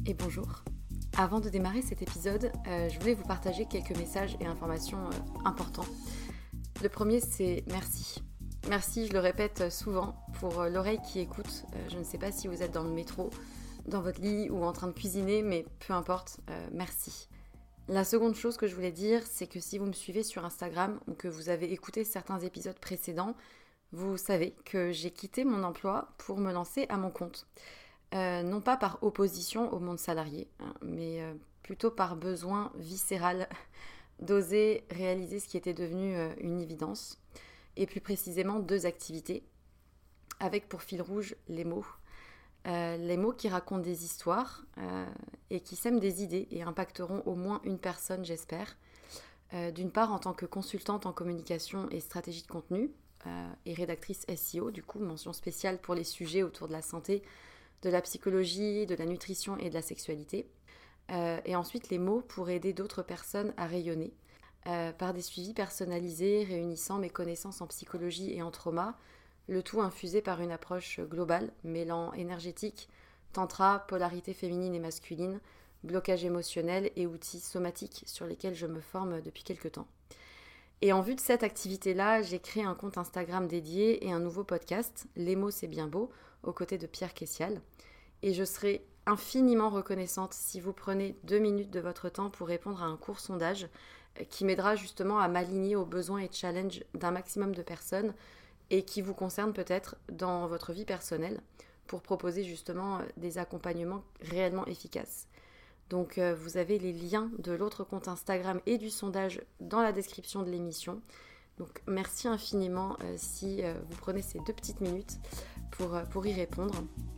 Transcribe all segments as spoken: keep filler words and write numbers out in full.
et bonjour. Avant de démarrer cet épisode, euh, je voulais vous partager quelques messages et informations euh, importants. Le premier, c'est merci. Merci, je le répète souvent, pour euh, l'oreille qui écoute. Euh, je ne sais pas si vous êtes dans le métro, dans votre lit ou en train de cuisiner, mais peu importe, euh, merci. La seconde chose que je voulais dire, c'est que si vous me suivez sur Instagram ou que vous avez écouté certains épisodes précédents, vous savez que j'ai quitté mon emploi pour me lancer à mon compte. Euh, non pas par opposition au monde salarié, hein, mais euh, plutôt par besoin viscéral d'oser réaliser ce qui était devenu euh, une évidence, et plus précisément deux activités, avec pour fil rouge les mots. Euh, les mots qui racontent des histoires euh, et qui sèment des idées et impacteront au moins une personne, j'espère. Euh, d'une part, en tant que consultante en communication et stratégie de contenu, euh, et rédactrice S E O, du coup, mention spéciale pour les sujets autour de la santé, de la psychologie, de la nutrition et de la sexualité. Euh, et ensuite, les mots pour aider d'autres personnes à rayonner, euh, par des suivis personnalisés réunissant mes connaissances en psychologie et en trauma, le tout infusé par une approche globale, mêlant énergétique, tantra, polarité féminine et masculine, blocage émotionnel et outils somatiques sur lesquels je me forme depuis quelques temps. Et en vue de cette activité-là, j'ai créé un compte Instagram dédié et un nouveau podcast, Les mots c'est bien beau, aux côtés de Pierre Kessial. Et je serai infiniment reconnaissante si vous prenez deux minutes de votre temps pour répondre à un court sondage qui m'aidera justement à m'aligner aux besoins et challenges d'un maximum de personnes et qui vous concerne peut-être dans votre vie personnelle pour proposer justement des accompagnements réellement efficaces. Donc euh, vous avez les liens de l'autre compte Instagram et du sondage dans la description de l'émission. Donc merci infiniment euh, si euh, vous prenez ces deux petites minutes pour, euh, pour y répondre.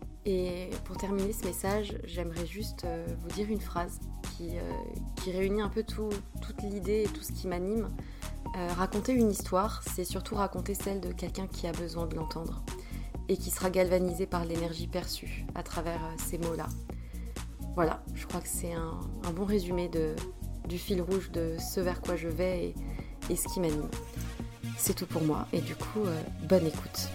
Et pour terminer ce message, j'aimerais juste euh, vous dire une phrase qui, euh, qui réunit un peu tout, toute l'idée et tout ce qui m'anime. Euh, raconter une histoire, c'est surtout raconter celle de quelqu'un qui a besoin de l'entendre et qui sera galvanisé par l'énergie perçue à travers euh, ces mots-là. Voilà, je crois que c'est un, un bon résumé de, du fil rouge de ce vers quoi je vais et, et ce qui m'anime. C'est tout pour moi et du coup, euh, bonne écoute.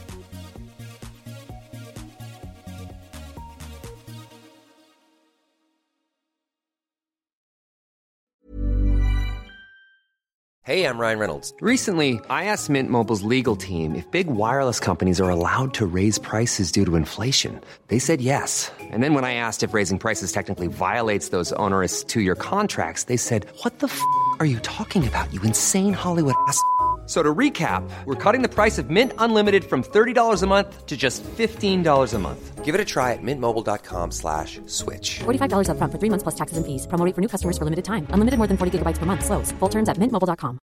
Hey, I'm Ryan Reynolds. Recently, I asked Mint Mobile's legal team if big wireless companies are allowed to raise prices due to inflation. They said yes. And then when I asked if raising prices technically violates those onerous two-year contracts, they said, "What the f*** are you talking about, you insane Hollywood ass f- So to recap, we're cutting the price of Mint Unlimited from thirty dollars a month to just fifteen dollars a month. Give it a try at mintmobile.com slash switch. forty-five dollars up front for three months plus taxes and fees. Promo rate for new customers for limited time. Unlimited more than forty gigabytes per month. Slows full terms at mint mobile dot com.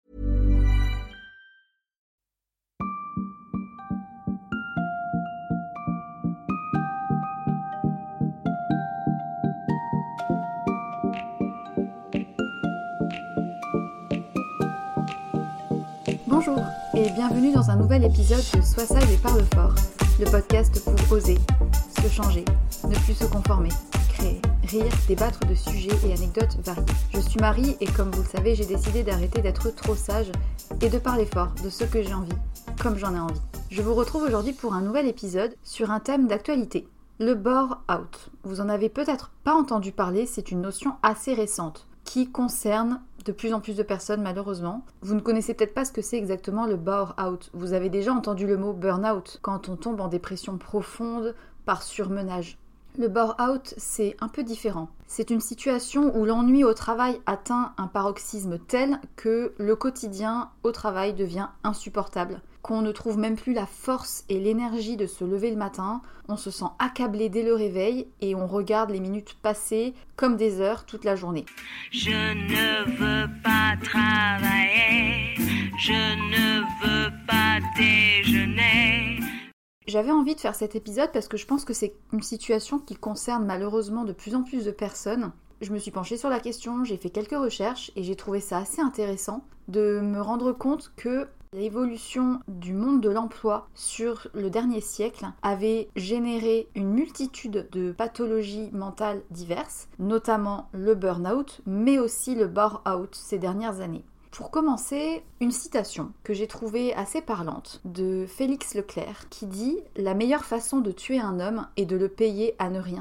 Bonjour et bienvenue dans un nouvel épisode de Sois sage et parle fort, le podcast pour oser, se changer, ne plus se conformer, créer, rire, débattre de sujets et anecdotes variés. Je suis Marie et comme vous le savez, j'ai décidé d'arrêter d'être trop sage et de parler fort de ce que j'ai envie, comme j'en ai envie. Je vous retrouve aujourd'hui pour un nouvel épisode sur un thème d'actualité, le bore-out. Vous en avez peut-être pas entendu parler, c'est une notion assez récente qui concerne de plus en plus de personnes malheureusement. Vous ne connaissez peut-être pas ce que c'est exactement le bore-out. Vous avez déjà entendu le mot burn-out quand on tombe en dépression profonde par surmenage. Le bore-out, c'est un peu différent. C'est une situation où l'ennui au travail atteint un paroxysme tel que le quotidien au travail devient insupportable, qu'on ne trouve même plus la force et l'énergie de se lever le matin, on se sent accablé dès le réveil et on regarde les minutes passer comme des heures toute la journée. Je ne veux pas travailler, je ne veux pas déjeuner. J'avais envie de faire cet épisode parce que je pense que c'est une situation qui concerne malheureusement de plus en plus de personnes. Je me suis penchée sur la question, j'ai fait quelques recherches et j'ai trouvé ça assez intéressant de me rendre compte que l'évolution du monde de l'emploi sur le dernier siècle avait généré une multitude de pathologies mentales diverses, notamment le burn-out, mais aussi le bore-out ces dernières années. Pour commencer, une citation que j'ai trouvée assez parlante de Félix Leclerc qui dit « La meilleure façon de tuer un homme est de le payer à ne rien faire ».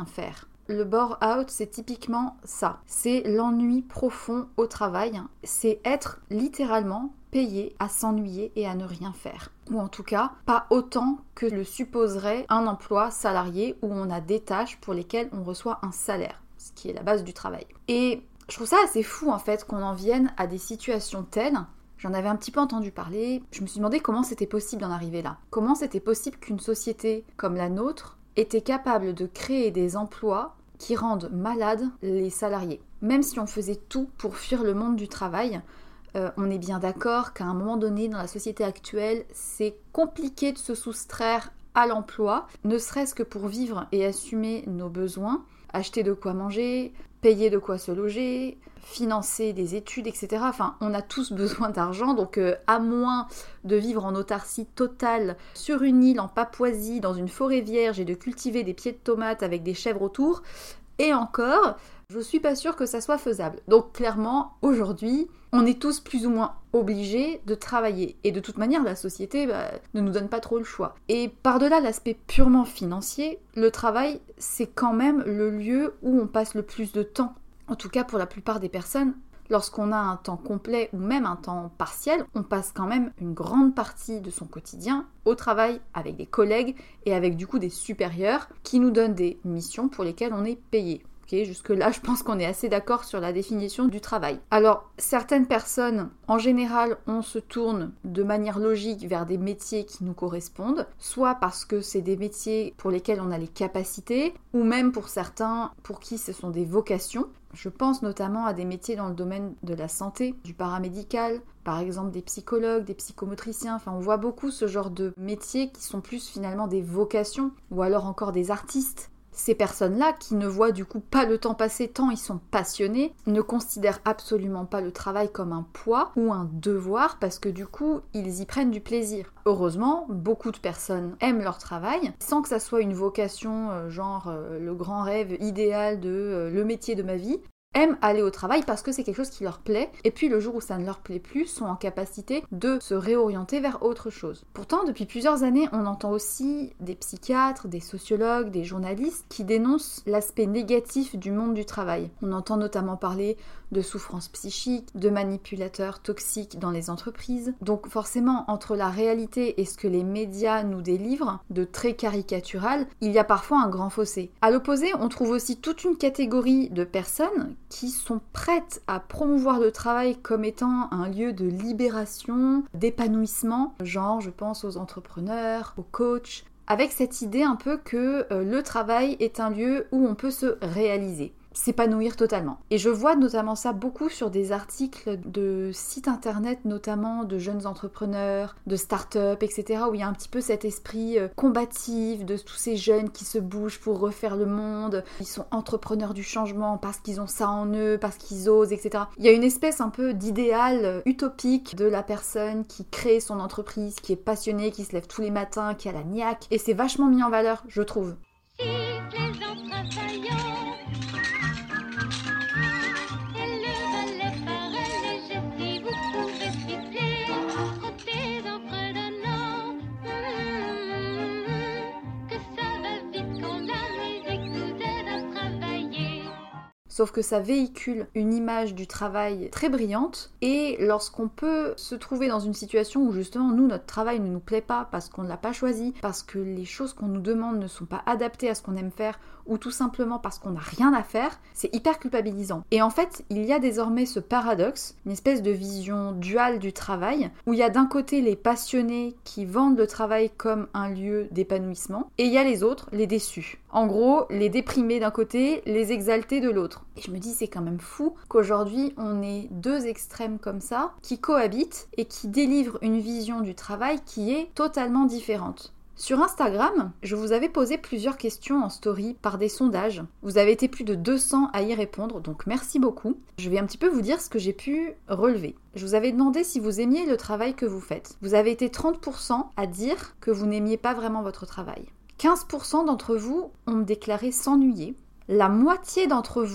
le bore-out, c'est typiquement ça. C'est l'ennui profond au travail. C'est être littéralement payé à s'ennuyer et à ne rien faire. Ou en tout cas, pas autant que le supposerait un emploi salarié où on a des tâches pour lesquelles on reçoit un salaire, ce qui est la base du travail. Et je trouve ça assez fou en fait qu'on en vienne à des situations telles. J'en avais un petit peu entendu parler, je me suis demandé comment c'était possible d'en arriver là. Comment c'était possible qu'une société comme la nôtre était capable de créer des emplois qui rendent malades les salariés. Même si on faisait tout pour fuir le monde du travail, Euh, on est bien d'accord qu'à un moment donné, dans la société actuelle, c'est compliqué de se soustraire à l'emploi, ne serait-ce que pour vivre et assumer nos besoins, acheter de quoi manger, payer de quoi se loger, financer des études, et cetera. Enfin, on a tous besoin d'argent, donc euh, à moins de vivre en autarcie totale sur une île en Papouasie, dans une forêt vierge et de cultiver des pieds de tomates avec des chèvres autour, et encore, je suis pas sûre que ça soit faisable. Donc clairement, aujourd'hui, on est tous plus ou moins obligés de travailler. Et de toute manière, la société bah, ne nous donne pas trop le choix. Et par-delà l'aspect purement financier, le travail, c'est quand même le lieu où on passe le plus de temps. En tout cas, pour la plupart des personnes, lorsqu'on a un temps complet ou même un temps partiel, on passe quand même une grande partie de son quotidien au travail avec des collègues et avec du coup des supérieurs qui nous donnent des missions pour lesquelles on est payé. Okay, jusque-là, je pense qu'on est assez d'accord sur la définition du travail. Alors, certaines personnes, en général, on se tourne de manière logique vers des métiers qui nous correspondent, soit parce que c'est des métiers pour lesquels on a les capacités, ou même pour certains pour qui ce sont des vocations. Je pense notamment à des métiers dans le domaine de la santé, du paramédical, par exemple des psychologues, des psychomotriciens, enfin on voit beaucoup ce genre de métiers qui sont plus finalement des vocations, ou alors encore des artistes. Ces personnes-là, qui ne voient du coup pas le temps passer tant ils sont passionnés, ne considèrent absolument pas le travail comme un poids ou un devoir parce que du coup, ils y prennent du plaisir. Heureusement, beaucoup de personnes aiment leur travail, sans que ça soit une vocation euh, genre euh, le grand rêve idéal de euh, le métier de ma vie, aiment aller au travail parce que c'est quelque chose qui leur plaît, et puis le jour où ça ne leur plaît plus, sont en capacité de se réorienter vers autre chose. Pourtant, depuis plusieurs années, on entend aussi des psychiatres, des sociologues, des journalistes qui dénoncent l'aspect négatif du monde du travail. On entend notamment parler de souffrance psychique, de manipulateurs toxiques dans les entreprises. Donc forcément, entre la réalité et ce que les médias nous délivrent, de très caricatural, il y a parfois un grand fossé. À l'opposé, on trouve aussi toute une catégorie de personnes qui sont prêtes à promouvoir le travail comme étant un lieu de libération, d'épanouissement, genre je pense aux entrepreneurs, aux coachs, avec cette idée un peu que euh, le travail est un lieu où on peut se réaliser, s'épanouir totalement. Et je vois notamment ça beaucoup sur des articles de sites internet, notamment de jeunes entrepreneurs, de start-up, et cetera, où il y a un petit peu cet esprit combatif de tous ces jeunes qui se bougent pour refaire le monde. Ils sont entrepreneurs du changement parce qu'ils ont ça en eux, parce qu'ils osent, et cetera. Il y a une espèce un peu d'idéal utopique de la personne qui crée son entreprise, qui est passionnée, qui se lève tous les matins, qui a la niaque. Et c'est vachement mis en valeur, je trouve. Si les gens travaillent, sauf que ça véhicule une image du travail très brillante, et lorsqu'on peut se trouver dans une situation où justement nous, notre travail ne nous plaît pas parce qu'on ne l'a pas choisi, parce que les choses qu'on nous demande ne sont pas adaptées à ce qu'on aime faire, ou tout simplement parce qu'on n'a rien à faire, c'est hyper culpabilisant. Et en fait, il y a désormais ce paradoxe, une espèce de vision duale du travail, où il y a d'un côté les passionnés qui vendent le travail comme un lieu d'épanouissement, et il y a les autres, les déçus. En gros, les déprimés d'un côté, les exaltés de l'autre. Et je me dis, c'est quand même fou qu'aujourd'hui, on ait deux extrêmes comme ça, qui cohabitent et qui délivrent une vision du travail qui est totalement différente. Sur Instagram, je vous avais posé plusieurs questions en story par des sondages. Vous avez été plus de deux cents à y répondre, donc merci beaucoup. Je vais un petit peu vous dire ce que j'ai pu relever. Je vous avais demandé si vous aimiez le travail que vous faites. Vous avez été trente pour cent à dire que vous n'aimiez pas vraiment votre travail. quinze pour cent d'entre vous ont déclaré s'ennuyer. La moitié d'entre vous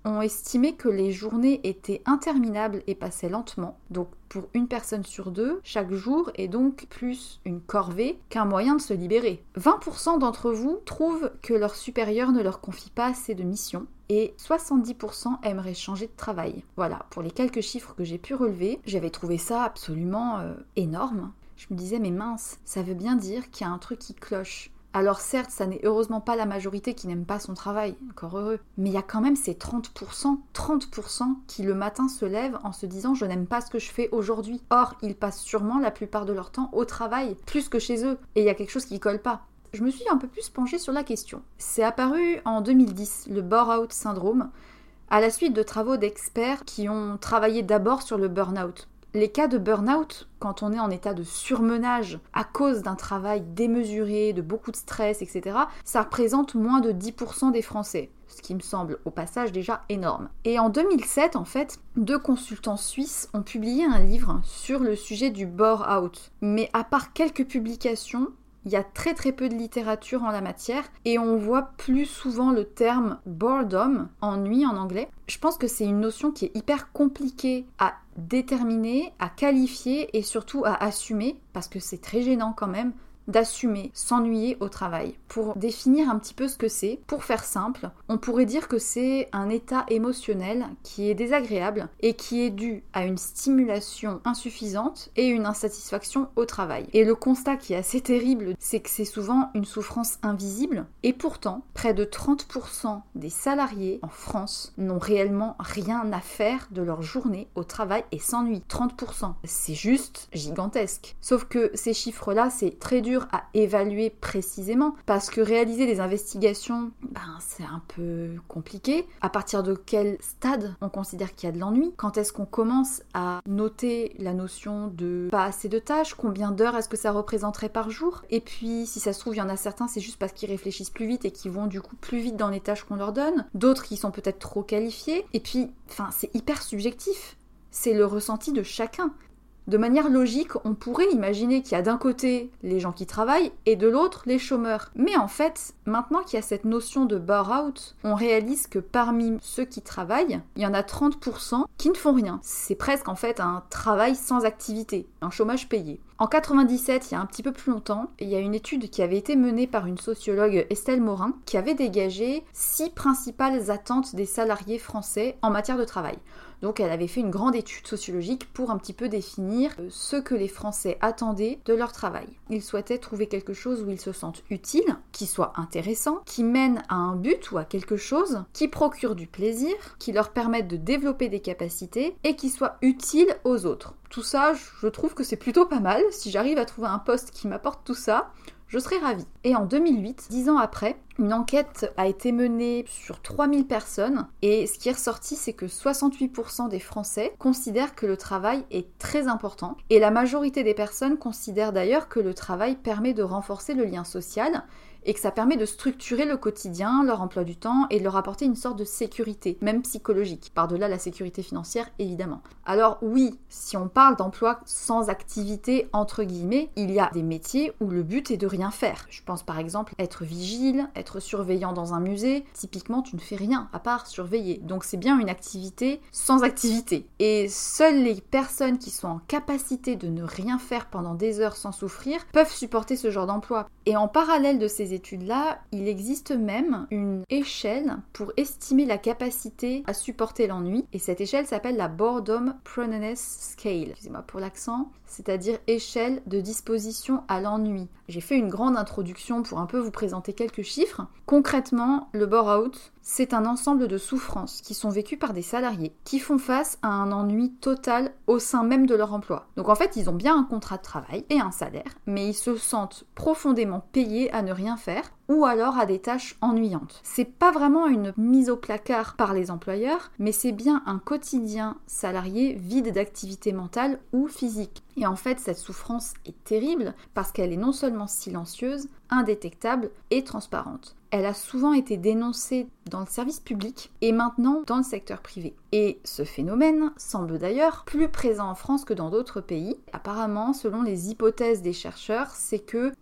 ont estimé que les journées étaient interminables et passaient lentement. Donc pour une personne sur deux, chaque jour est donc plus une corvée qu'un moyen de se libérer. vingt pour cent d'entre vous trouvent que leur supérieur ne leur confie pas assez de missions et soixante-dix pour cent aimeraient changer de travail. Voilà, pour les quelques chiffres que j'ai pu relever, j'avais trouvé ça absolument euh, énorme. Je me disais, mais mince, ça veut bien dire qu'il y a un truc qui cloche. Alors certes, ça n'est heureusement pas la majorité qui n'aime pas son travail, encore heureux, mais il y a quand même ces trente pour cent, trente pour cent qui le matin se lèvent en se disant « je n'aime pas ce que je fais aujourd'hui ». Or, ils passent sûrement la plupart de leur temps au travail, plus que chez eux, et il y a quelque chose qui colle pas. Je me suis un peu plus penchée sur la question. C'est apparu en deux mille dix, le bore-out syndrome, à la suite de travaux d'experts qui ont travaillé d'abord sur le burn-out. Les cas de burn-out, quand on est en état de surmenage à cause d'un travail démesuré, de beaucoup de stress, et cetera, ça représente moins de dix pour cent des Français, ce qui me semble au passage déjà énorme. Et en deux mille sept, en fait, deux consultants suisses ont publié un livre sur le sujet du bore-out. Mais à part quelques publications, il y a très très peu de littérature en la matière et on voit plus souvent le terme boredom, ennui en anglais. Je pense que c'est une notion qui est hyper compliquée à déterminer, à qualifier et surtout à assumer, parce que c'est très gênant quand même d'assumer, s'ennuyer au travail. Pour définir un petit peu ce que c'est, pour faire simple, on pourrait dire que c'est un état émotionnel qui est désagréable et qui est dû à une stimulation insuffisante et une insatisfaction au travail. Et le constat qui est assez terrible, c'est que c'est souvent une souffrance invisible et pourtant, près de trente pour cent des salariés en France n'ont réellement rien à faire de leur journée au travail et s'ennuient. trente pour cent. C'est juste gigantesque. Sauf que ces chiffres-là, c'est très dur à évaluer précisément parce que réaliser des investigations, ben, c'est un peu compliqué. À partir de quel stade on considère qu'il y a de l'ennui? Quand est-ce qu'on commence à noter la notion de pas assez de tâches? Combien d'heures est-ce que ça représenterait par jour? Et puis, si ça se trouve, il y en a certains, c'est juste parce qu'ils réfléchissent plus vite et qu'ils vont du coup plus vite dans les tâches qu'on leur donne. D'autres qui sont peut-être trop qualifiés. Et puis, enfin, c'est hyper subjectif. C'est le ressenti de chacun. De manière logique, on pourrait imaginer qu'il y a d'un côté les gens qui travaillent et de l'autre les chômeurs. Mais en fait, maintenant qu'il y a cette notion de bore-out, on réalise que parmi ceux qui travaillent, il y en a trente pour cent qui ne font rien. C'est presque en fait un travail sans activité, un chômage payé. En quatre-vingt-dix-sept, il y a un petit peu plus longtemps, il y a une étude qui avait été menée par une sociologue, Estelle Morin, qui avait dégagé six principales attentes des salariés français en matière de travail. Donc elle avait fait une grande étude sociologique pour un petit peu définir ce que les Français attendaient de leur travail. Ils souhaitaient trouver quelque chose où ils se sentent utiles, qui soit intéressant, qui mène à un but ou à quelque chose, qui procure du plaisir, qui leur permette de développer des capacités et qui soit utile aux autres. Tout ça, je trouve que c'est plutôt pas mal. Si j'arrive à trouver un poste qui m'apporte tout ça, je serais ravie. Et en deux mille huit, dix ans après, une enquête a été menée sur trois mille personnes et ce qui est ressorti, c'est que soixante-huit pour cent des Français considèrent que le travail est très important et la majorité des personnes considèrent d'ailleurs que le travail permet de renforcer le lien social et que ça permet de structurer le quotidien, leur emploi du temps et de leur apporter une sorte de sécurité, même psychologique, par-delà la sécurité financière évidemment. Alors oui, si on parle d'emploi sans activité entre guillemets, il y a des métiers où le but est de rien faire. Je pense par exemple être vigile, être surveillant dans un musée, typiquement tu ne fais rien à part surveiller. Donc c'est bien une activité sans activité. Et seules les personnes qui sont en capacité de ne rien faire pendant des heures sans souffrir peuvent supporter ce genre d'emploi. Et en parallèle de ces études-là, il existe même une échelle pour estimer la capacité à supporter l'ennui. Et cette échelle s'appelle la Boredom Proneness Scale. Excusez-moi pour l'accent. C'est-à-dire échelle de disposition à l'ennui. J'ai fait une grande introduction pour un peu vous présenter quelques chiffres. Concrètement, le bore-out, c'est un ensemble de souffrances qui sont vécues par des salariés qui font face à un ennui total au sein même de leur emploi. Donc en fait, ils ont bien un contrat de travail et un salaire, mais ils se sentent profondément payés à ne rien faire ou alors à des tâches ennuyantes. C'est pas vraiment une mise au placard par les employeurs, mais c'est bien un quotidien salarié vide d'activité mentale ou physique. Et en fait, cette souffrance est terrible parce qu'elle est non seulement silencieuse, indétectable et transparente. Elle a souvent été dénoncée dans le service public et maintenant dans le secteur privé. Et ce phénomène semble d'ailleurs plus présent en France que dans d'autres pays. Apparemment, selon les hypothèses des chercheurs, c'est que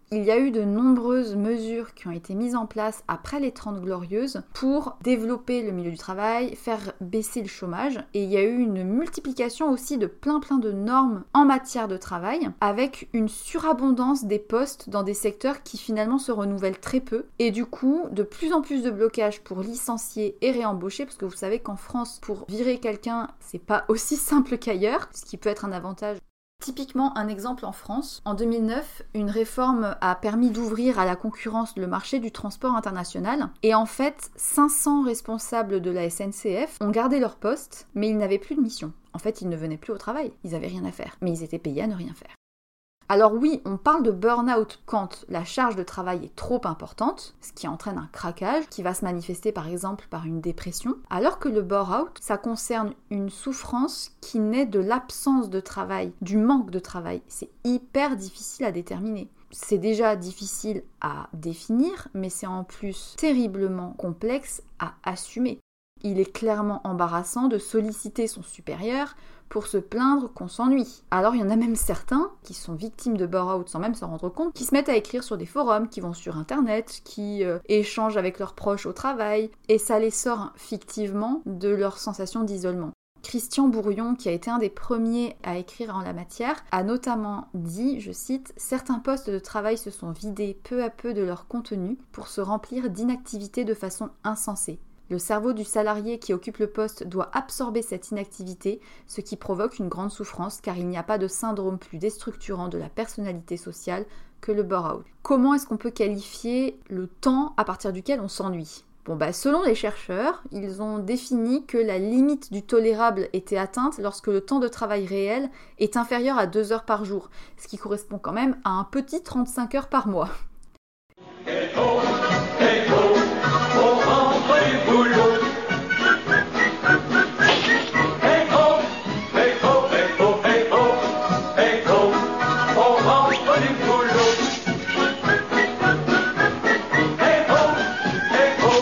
Il y a eu de nombreuses mesures qui ont été mises en place après les Trente Glorieuses pour développer le milieu du travail, faire baisser le chômage, et il y a eu une multiplication aussi de plein plein de normes en matière de travail, avec une surabondance des postes dans des secteurs qui finalement se renouvellent très peu, et du coup de plus en plus de blocages pour licencier et réembaucher, parce que vous savez qu'en France, pour virer quelqu'un, c'est pas aussi simple qu'ailleurs, ce qui peut être un avantage. Typiquement, un exemple en France, en deux mille neuf, une réforme a permis d'ouvrir à la concurrence le marché du transport international, et en fait, cinq cents responsables de la S N C F ont gardé leur poste, mais ils n'avaient plus de mission. En fait, ils ne venaient plus au travail, ils n'avaient rien à faire, mais ils étaient payés à ne rien faire. Alors oui, on parle de burn-out quand la charge de travail est trop importante, ce qui entraîne un craquage qui va se manifester par exemple par une dépression, alors que le burn-out, ça concerne une souffrance qui naît de l'absence de travail, du manque de travail. C'est hyper difficile à déterminer. C'est déjà difficile à définir, mais c'est en plus terriblement complexe à assumer. Il est clairement embarrassant de solliciter son supérieur pour se plaindre qu'on s'ennuie. Alors il y en a même certains qui sont victimes de burn-out sans même s'en rendre compte, qui se mettent à écrire sur des forums, qui vont sur internet, qui euh, échangent avec leurs proches au travail, et ça les sort fictivement de leur sensation d'isolement. Christian Bourrion, qui a été un des premiers à écrire en la matière, a notamment dit, je cite, « Certains postes de travail se sont vidés peu à peu de leur contenu pour se remplir d'inactivité de façon insensée. Le cerveau du salarié qui occupe le poste doit absorber cette inactivité, ce qui provoque une grande souffrance car il n'y a pas de syndrome plus déstructurant de la personnalité sociale que le burn-out. » Comment est-ce qu'on peut qualifier le temps à partir duquel on s'ennuie ? Bon bah selon les chercheurs, ils ont défini que la limite du tolérable était atteinte lorsque le temps de travail réel est inférieur à deux heures par jour, ce qui correspond quand même à un petit trente-cinq heures par mois. Hey ho, hey ho, on rentre du boulot. Hey ho, hey ho, hey ho, hey ho, hey ho, on rentre du boulot. Hey ho, hey ho.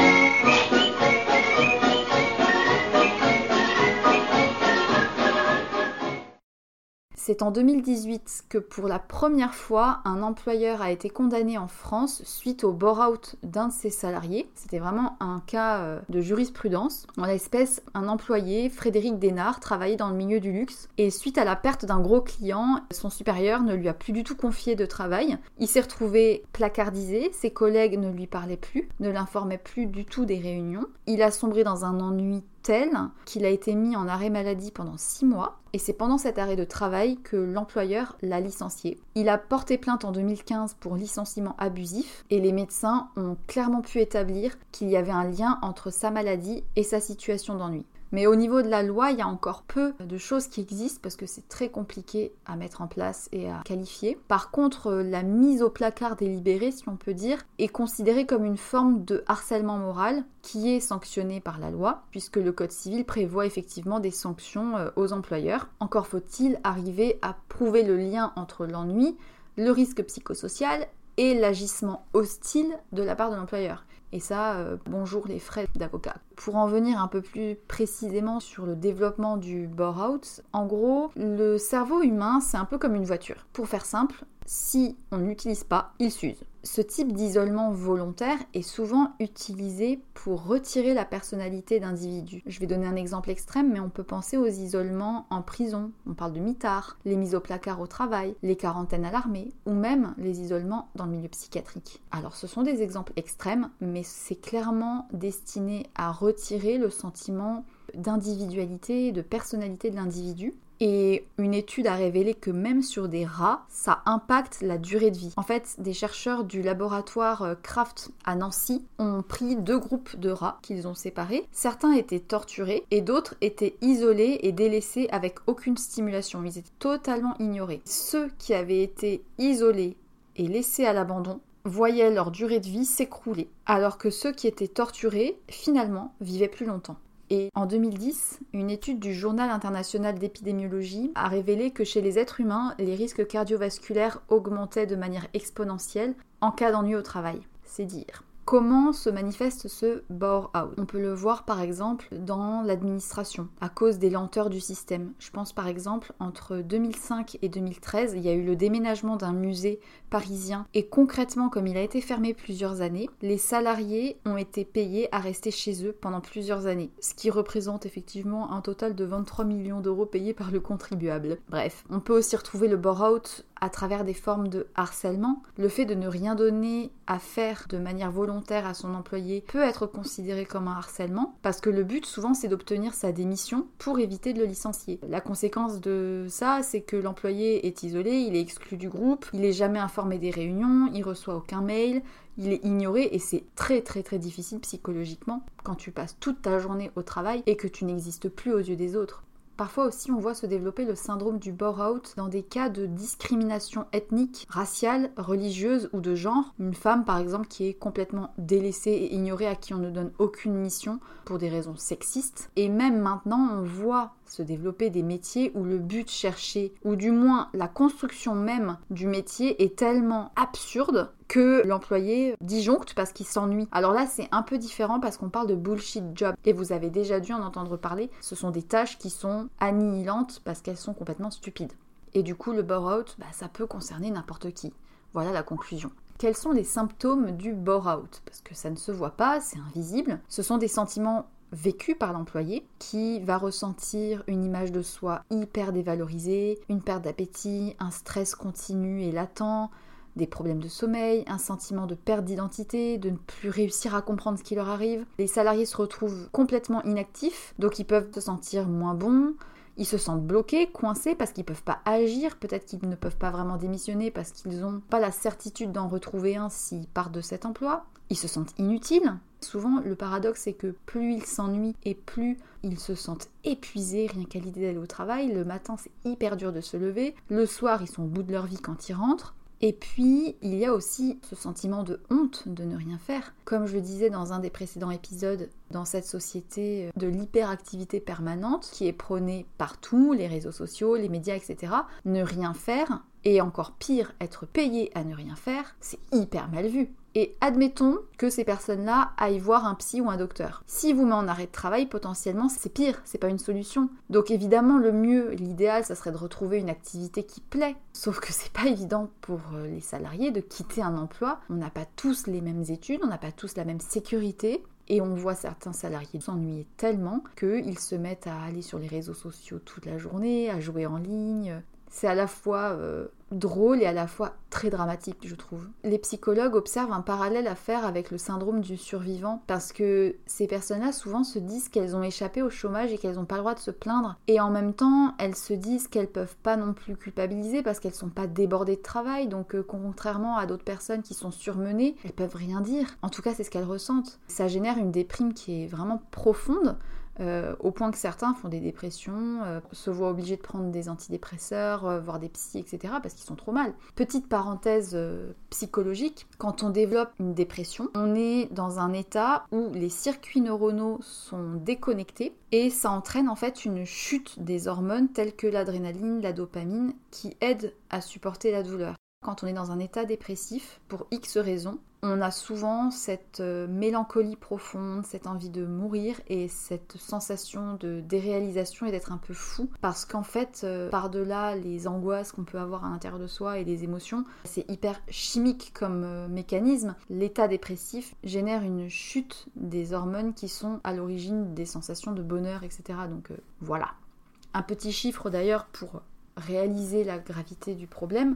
C'est en deux mille dix-huit que pour la première fois, un employeur a été condamné en France suite au burn-out d'un de ses salariés. C'était vraiment un cas de jurisprudence. En l'espèce, un employé, Frédéric Desnard, travaillait dans le milieu du luxe et suite à la perte d'un gros client, son supérieur ne lui a plus du tout confié de travail. Il s'est retrouvé placardisé, ses collègues ne lui parlaient plus, ne l'informaient plus du tout des réunions. Il a sombré dans un ennui tel qu'il a été mis en arrêt maladie pendant six mois et c'est pendant cet arrêt de travail que l'employeur l'a licencié. Il a porté plainte en deux mille quinze pour licenciement abusif et les médecins ont clairement pu établir qu'il y avait un lien entre sa maladie et sa situation d'ennui. Mais au niveau de la loi, il y a encore peu de choses qui existent parce que c'est très compliqué à mettre en place et à qualifier. Par contre, la mise au placard délibérée, si on peut dire, est considérée comme une forme de harcèlement moral qui est sanctionnée par la loi, puisque le Code civil prévoit effectivement des sanctions aux employeurs. Encore faut-il arriver à prouver le lien entre l'ennui, le risque psychosocial et l'agissement hostile de la part de l'employeur. Et ça, euh, bonjour les frais d'avocat. Pour en venir un peu plus précisément sur le développement du burn-out, en gros, le cerveau humain, c'est un peu comme une voiture. Pour faire simple, si on ne l'utilise pas, il s'use. Ce type d'isolement volontaire est souvent utilisé pour retirer la personnalité d'individus. Je vais donner un exemple extrême, mais on peut penser aux isolements en prison. On parle de mitards, les mises au placard au travail, les quarantaines à l'armée, ou même les isolements dans le milieu psychiatrique. Alors ce sont des exemples extrêmes, mais c'est clairement destiné à retirer le sentiment d'individualité, de personnalité de l'individu. Et une étude a révélé que même sur des rats, ça impacte la durée de vie. En fait, des chercheurs du laboratoire Kraft à Nancy ont pris deux groupes de rats qu'ils ont séparés. Certains étaient torturés et d'autres étaient isolés et délaissés avec aucune stimulation. Ils étaient totalement ignorés. Ceux qui avaient été isolés et laissés à l'abandon voyaient leur durée de vie s'écrouler, alors que ceux qui étaient torturés, finalement, vivaient plus longtemps. Et en deux mille dix, une étude du Journal international d'épidémiologie a révélé que chez les êtres humains, les risques cardiovasculaires augmentaient de manière exponentielle en cas d'ennui au travail. C'est dire. Comment se manifeste ce bore-out ? On peut le voir par exemple dans l'administration, à cause des lenteurs du système. Je pense par exemple entre deux mille cinq et deux mille treize, il y a eu le déménagement d'un musée parisien et concrètement, comme il a été fermé plusieurs années, les salariés ont été payés à rester chez eux pendant plusieurs années, ce qui représente effectivement un total de vingt-trois millions d'euros payés par le contribuable. Bref, on peut aussi retrouver le bore-out à travers des formes de harcèlement. Le fait de ne rien donner à faire de manière volontaire à son employé peut être considéré comme un harcèlement, parce que le but souvent c'est d'obtenir sa démission pour éviter de le licencier. La conséquence de ça, c'est que l'employé est isolé, il est exclu du groupe, il est jamais informé des réunions, il reçoit aucun mail, il est ignoré et c'est très très très difficile psychologiquement quand tu passes toute ta journée au travail et que tu n'existes plus aux yeux des autres. Parfois aussi, on voit se développer le syndrome du bore-out dans des cas de discrimination ethnique, raciale, religieuse ou de genre. Une femme, par exemple, qui est complètement délaissée et ignorée, à qui on ne donne aucune mission pour des raisons sexistes. Et même maintenant, on voit se développer des métiers où le but cherché, ou du moins la construction même du métier est tellement absurde que l'employé disjoncte parce qu'il s'ennuie. Alors là, c'est un peu différent parce qu'on parle de bullshit job. Et vous avez déjà dû en entendre parler. Ce sont des tâches qui sont annihilantes parce qu'elles sont complètement stupides. Et du coup, le bore-out, bah, ça peut concerner n'importe qui. Voilà la conclusion. Quels sont les symptômes du bore-out ? Parce que ça ne se voit pas, c'est invisible. Ce sont des sentiments vécu par l'employé qui va ressentir une image de soi hyper dévalorisée, une perte d'appétit, un stress continu et latent, des problèmes de sommeil, un sentiment de perte d'identité, de ne plus réussir à comprendre ce qui leur arrive. Les salariés se retrouvent complètement inactifs, donc ils peuvent se sentir moins bons, ils se sentent bloqués, coincés parce qu'ils ne peuvent pas agir, peut-être qu'ils ne peuvent pas vraiment démissionner parce qu'ils n'ont pas la certitude d'en retrouver un s'ils partent de cet emploi. Ils se sentent inutiles. Souvent, le paradoxe, c'est que plus ils s'ennuient et plus ils se sentent épuisés, rien qu'à l'idée d'aller au travail. Le matin, c'est hyper dur de se lever. Le soir, ils sont au bout de leur vie quand ils rentrent. Et puis, il y a aussi ce sentiment de honte de ne rien faire. Comme je le disais dans un des précédents épisodes, dans cette société de l'hyperactivité permanente qui est prônée partout, les réseaux sociaux, les médias, et cetera, ne rien faire, et encore pire, être payé à ne rien faire, c'est hyper mal vu. Et admettons que ces personnes-là aillent voir un psy ou un docteur. S'il vous met en arrêt de travail, potentiellement, c'est pire, c'est pas une solution. Donc évidemment, le mieux, l'idéal, ça serait de retrouver une activité qui plaît. Sauf que c'est pas évident pour les salariés de quitter un emploi. On n'a pas tous les mêmes études, on n'a pas tous la même sécurité. Et on voit certains salariés s'ennuyer tellement qu'ils se mettent à aller sur les réseaux sociaux toute la journée, à jouer en ligne. C'est à la fois euh, drôle et à la fois très dramatique, je trouve. Les psychologues observent un parallèle à faire avec le syndrome du survivant parce que ces personnes-là souvent se disent qu'elles ont échappé au chômage et qu'elles n'ont pas le droit de se plaindre. Et en même temps, elles se disent qu'elles peuvent pas non plus culpabiliser parce qu'elles sont pas débordées de travail. Donc euh, contrairement à d'autres personnes qui sont surmenées, elles peuvent rien dire. En tout cas, c'est ce qu'elles ressentent. Ça génère une déprime qui est vraiment profonde. Euh, au point que certains font des dépressions, euh, se voient obligés de prendre des antidépresseurs, euh, voire des psys, et cetera parce qu'ils sont trop mal. Petite parenthèse euh, psychologique, quand on développe une dépression, on est dans un état où les circuits neuronaux sont déconnectés et ça entraîne en fait une chute des hormones telles que l'adrénaline, la dopamine qui aident à supporter la douleur. Quand on est dans un état dépressif, pour X raisons, on a souvent cette euh, mélancolie profonde, cette envie de mourir et cette sensation de déréalisation et d'être un peu fou parce qu'en fait, euh, par-delà les angoisses qu'on peut avoir à l'intérieur de soi et les émotions, c'est hyper chimique comme euh, mécanisme. L'état dépressif génère une chute des hormones qui sont à l'origine des sensations de bonheur, et cetera. Donc euh, voilà. Un petit chiffre d'ailleurs pour réaliser la gravité du problème.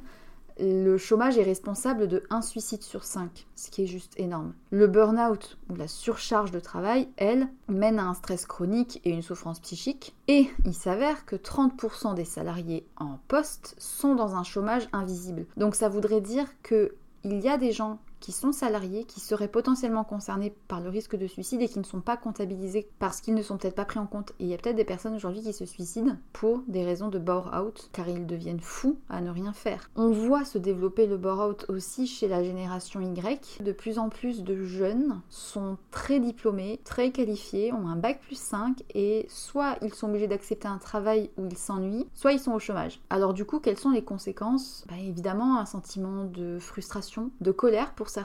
Le chômage est responsable de un suicide sur cinq, ce qui est juste énorme. Le burn-out, ou la surcharge de travail, elle, mène à un stress chronique et une souffrance psychique. Et il s'avère que trente pour cent des salariés en poste sont dans un chômage invisible. Donc ça voudrait dire qu'il y a des gens qui sont salariés, qui seraient potentiellement concernés par le risque de suicide et qui ne sont pas comptabilisés parce qu'ils ne sont peut-être pas pris en compte. Et il y a peut-être des personnes aujourd'hui qui se suicident pour des raisons de bore-out, car ils deviennent fous à ne rien faire. On voit se développer le bore-out aussi chez la génération Y. De plus en plus de jeunes sont très diplômés, très qualifiés, ont un bac plus cinq et soit ils sont obligés d'accepter un travail où ils s'ennuient, soit ils sont au chômage. Alors du coup, quelles sont les conséquences ? Bah, évidemment, un sentiment de frustration, de colère pour certains,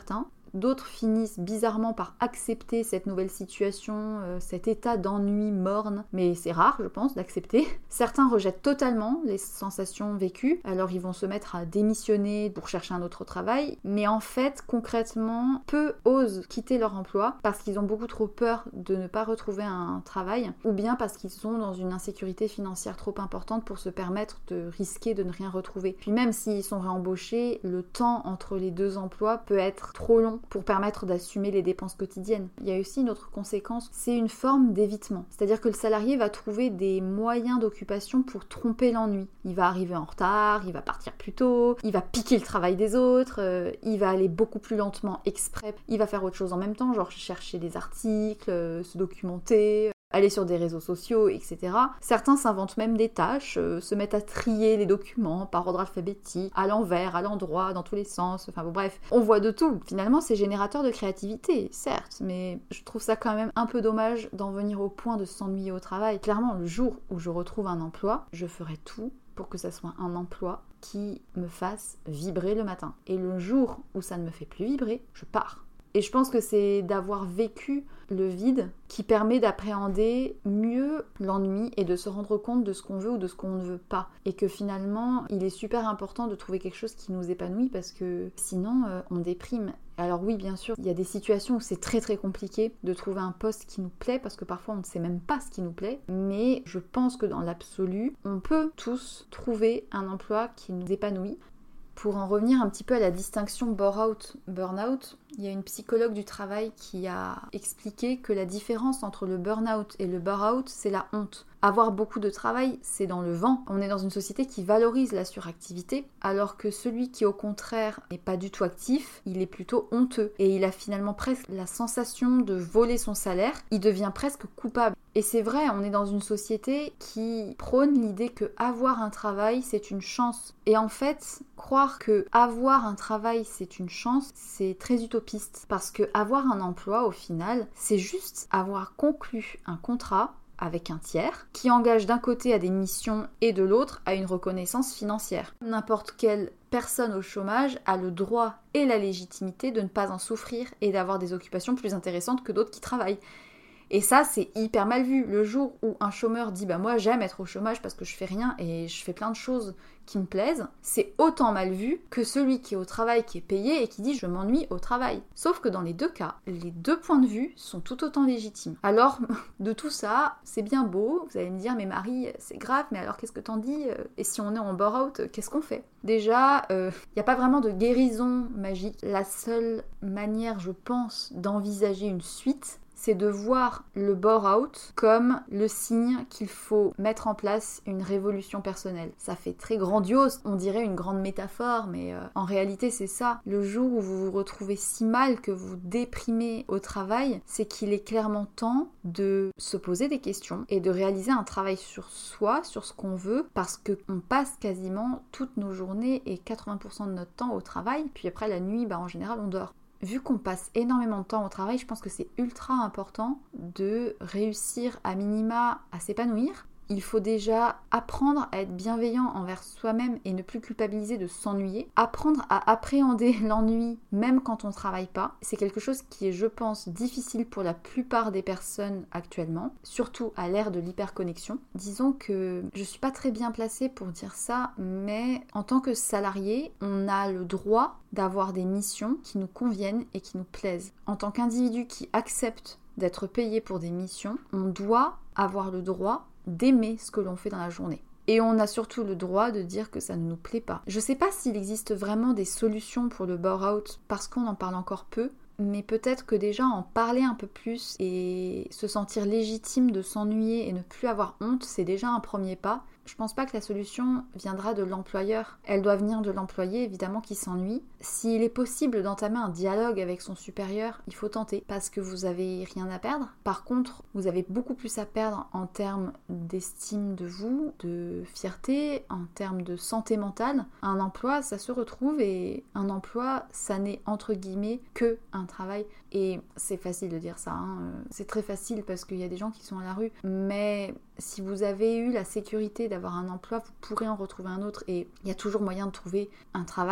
d'autres finissent bizarrement par accepter cette nouvelle situation, euh, cet état d'ennui morne, mais c'est rare, je pense, d'accepter. Certains rejettent totalement les sensations vécues, alors ils vont se mettre à démissionner pour chercher un autre travail, mais en fait, concrètement, peu osent quitter leur emploi parce qu'ils ont beaucoup trop peur de ne pas retrouver un travail, ou bien parce qu'ils sont dans une insécurité financière trop importante pour se permettre de risquer de ne rien retrouver. Puis même s'ils sont réembauchés, le temps entre les deux emplois peut être trop long pour permettre d'assumer les dépenses quotidiennes. Il y a aussi une autre conséquence, c'est une forme d'évitement. C'est-à-dire que le salarié va trouver des moyens d'occupation pour tromper l'ennui. Il va arriver en retard, il va partir plus tôt, il va piquer le travail des autres, euh, il va aller beaucoup plus lentement exprès, il va faire autre chose en même temps, genre chercher des articles, euh, se documenter, aller sur des réseaux sociaux, et cetera. Certains s'inventent même des tâches, euh, se mettent à trier les documents par ordre alphabétique, à l'envers, à l'endroit, dans tous les sens, enfin bon bref, on voit de tout. Finalement, c'est générateur de créativité, certes, mais je trouve ça quand même un peu dommage d'en venir au point de s'ennuyer au travail. Clairement, le jour où je retrouve un emploi, je ferai tout pour que ça soit un emploi qui me fasse vibrer le matin. Et le jour où ça ne me fait plus vibrer, je pars. Et je pense que c'est d'avoir vécu le vide qui permet d'appréhender mieux l'ennui et de se rendre compte de ce qu'on veut ou de ce qu'on ne veut pas. Et que finalement, il est super important de trouver quelque chose qui nous épanouit parce que sinon, euh, on déprime. Alors oui, bien sûr, il y a des situations où c'est très très compliqué de trouver un poste qui nous plaît parce que parfois on ne sait même pas ce qui nous plaît. Mais je pense que dans l'absolu, on peut tous trouver un emploi qui nous épanouit. Pour en revenir un petit peu à la distinction bore-out, burn-out, il y a une psychologue du travail qui a expliqué que la différence entre le burn-out et le bore-out, c'est la honte. Avoir beaucoup de travail, c'est dans le vent. On est dans une société qui valorise la suractivité, alors que celui qui au contraire n'est pas du tout actif, il est plutôt honteux. Et il a finalement presque la sensation de voler son salaire, il devient presque coupable. Et c'est vrai, on est dans une société qui prône l'idée que avoir un travail, c'est une chance. Et en fait, croire que avoir un travail, c'est une chance, c'est très utopiste. Parce que avoir un emploi, au final, c'est juste avoir conclu un contrat avec un tiers, qui engage d'un côté à des missions et de l'autre à une reconnaissance financière. N'importe quelle personne au chômage a le droit et la légitimité de ne pas en souffrir et d'avoir des occupations plus intéressantes que d'autres qui travaillent. Et ça, c'est hyper mal vu. Le jour où un chômeur dit « bah moi j'aime être au chômage parce que je fais rien et je fais plein de choses qui me plaisent », c'est autant mal vu que celui qui est au travail, qui est payé et qui dit « je m'ennuie au travail ». Sauf que dans les deux cas, les deux points de vue sont tout autant légitimes. Alors, de tout ça, c'est bien beau, vous allez me dire « mais Marie, c'est grave, mais alors qu'est-ce que t'en dis ? Et si on est en bore-out, qu'est-ce qu'on fait ?» Déjà, il euh, n'y a pas vraiment de guérison magique. La seule manière, je pense, d'envisager une suite, c'est de voir le bore-out comme le signe qu'il faut mettre en place une révolution personnelle. Ça fait très grandiose, on dirait une grande métaphore, mais euh, en réalité c'est ça. Le jour où vous vous retrouvez si mal que vous déprimez au travail, c'est qu'il est clairement temps de se poser des questions et de réaliser un travail sur soi, sur ce qu'on veut, parce qu'on passe quasiment toutes nos journées et quatre-vingts pour cent de notre temps au travail, puis après la nuit, bah, en général on dort. Vu qu'on passe énormément de temps au travail, je pense que c'est ultra important de réussir à minima à s'épanouir. Il faut déjà apprendre à être bienveillant envers soi-même et ne plus culpabiliser de s'ennuyer. Apprendre à appréhender l'ennui même quand on ne travaille pas. C'est quelque chose qui est, je pense, difficile pour la plupart des personnes actuellement, surtout à l'ère de l'hyperconnexion. Disons que je suis pas très bien placée pour dire ça, mais en tant que salarié, on a le droit d'avoir des missions qui nous conviennent et qui nous plaisent. En tant qu'individu qui accepte d'être payé pour des missions, on doit avoir le droit d'aimer ce que l'on fait dans la journée. Et on a surtout le droit de dire que ça ne nous plaît pas. Je sais pas s'il existe vraiment des solutions pour le bore-out parce qu'on en parle encore peu, mais peut-être que déjà en parler un peu plus et se sentir légitime de s'ennuyer et ne plus avoir honte, c'est déjà un premier pas. Je pense pas que la solution viendra de l'employeur. Elle doit venir de l'employé, évidemment, qui s'ennuie. S'il est possible d'entamer un dialogue avec son supérieur, il faut tenter, parce que vous avez rien à perdre. Par contre, vous avez beaucoup plus à perdre en termes d'estime de vous, de fierté, en termes de santé mentale. Un emploi, ça se retrouve, et un emploi, ça n'est entre guillemets que un travail. Et c'est facile de dire ça, hein. C'est très facile parce qu'il y a des gens qui sont à la rue, mais si vous avez eu la sécurité d'avoir un emploi, vous pourrez en retrouver un autre et il y a toujours moyen de trouver un travail.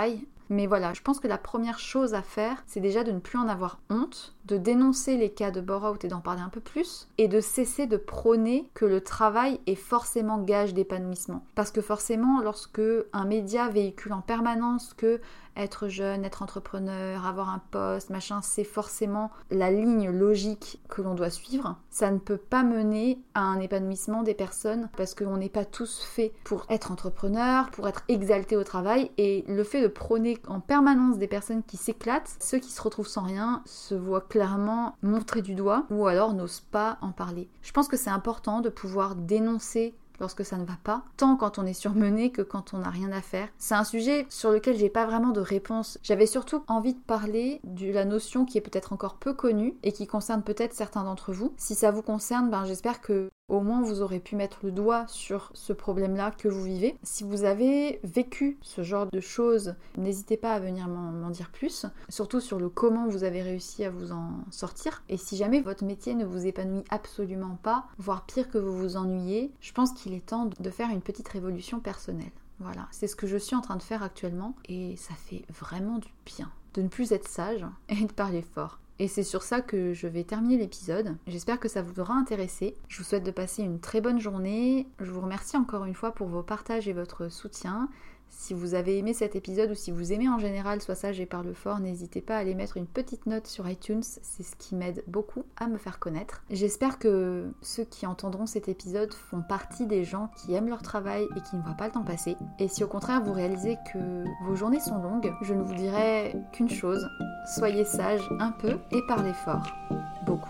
Mais voilà, je pense que la première chose à faire, c'est déjà de ne plus en avoir honte, de dénoncer les cas de bore-out et d'en parler un peu plus, et de cesser de prôner que le travail est forcément gage d'épanouissement. Parce que forcément, lorsque un média véhicule en permanence que être jeune, être entrepreneur, avoir un poste, machin, c'est forcément la ligne logique que l'on doit suivre. Ça ne peut pas mener à un épanouissement des personnes parce qu'on n'est pas tous faits pour être entrepreneur, pour être exalté au travail. Et le fait de prôner en permanence des personnes qui s'éclatent, ceux qui se retrouvent sans rien se voient clairement montrés du doigt ou alors n'osent pas en parler. Je pense que c'est important de pouvoir dénoncer lorsque ça ne va pas, tant quand on est surmené que quand on n'a rien à faire. C'est un sujet sur lequel j'ai pas vraiment de réponse. J'avais surtout envie de parler de la notion qui est peut-être encore peu connue et qui concerne peut-être certains d'entre vous. Si ça vous concerne, ben j'espère que au moins vous aurez pu mettre le doigt sur ce problème-là que vous vivez. Si vous avez vécu ce genre de choses, n'hésitez pas à venir m'en, m'en dire plus, surtout sur le comment vous avez réussi à vous en sortir. Et si jamais votre métier ne vous épanouit absolument pas, voire pire que vous vous ennuyez, je pense qu'il est temps de faire une petite révolution personnelle. Voilà, c'est ce que je suis en train de faire actuellement et ça fait vraiment du bien de ne plus être sage et de parler fort. Et c'est sur ça que je vais terminer l'épisode. J'espère que ça vous aura intéressé. Je vous souhaite de passer une très bonne journée. Je vous remercie encore une fois pour vos partages et votre soutien. Si vous avez aimé cet épisode ou si vous aimez en général Sois sage et parle fort, n'hésitez pas à aller mettre une petite note sur iTunes, c'est ce qui m'aide beaucoup à me faire connaître. J'espère que ceux qui entendront cet épisode font partie des gens qui aiment leur travail et qui ne voient pas le temps passer. Et si au contraire vous réalisez que vos journées sont longues, je ne vous dirai qu'une chose, soyez sage un peu et parlez fort, beaucoup.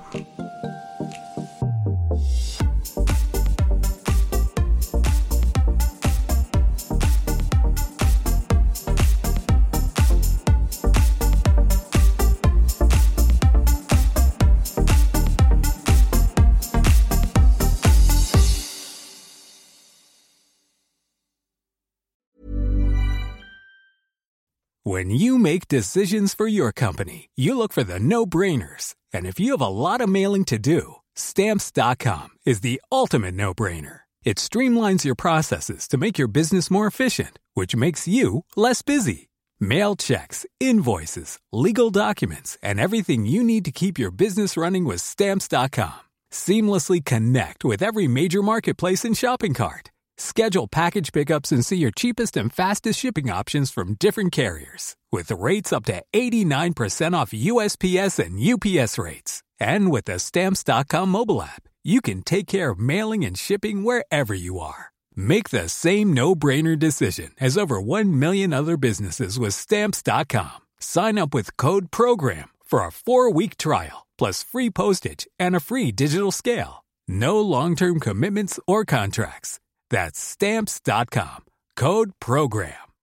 When you make decisions for your company, you look for the no-brainers. And if you have a lot of mailing to do, Stamps dot com is the ultimate no-brainer. It streamlines your processes to make your business more efficient, which makes you less busy. Mail checks, invoices, legal documents, and everything you need to keep your business running with Stamps dot com. Seamlessly connect with every major marketplace and shopping cart. Schedule package pickups and see your cheapest and fastest shipping options from different carriers. With rates up to eighty-nine percent off U S P S and U P S rates. And with the Stamps dot com mobile app, you can take care of mailing and shipping wherever you are. Make the same no-brainer decision as over one million other businesses with Stamps dot com. Sign up with code PROGRAM for a four-week trial, plus free postage and a free digital scale. No long-term commitments or contracts. That's Stamps dot com. Code PROGRAM.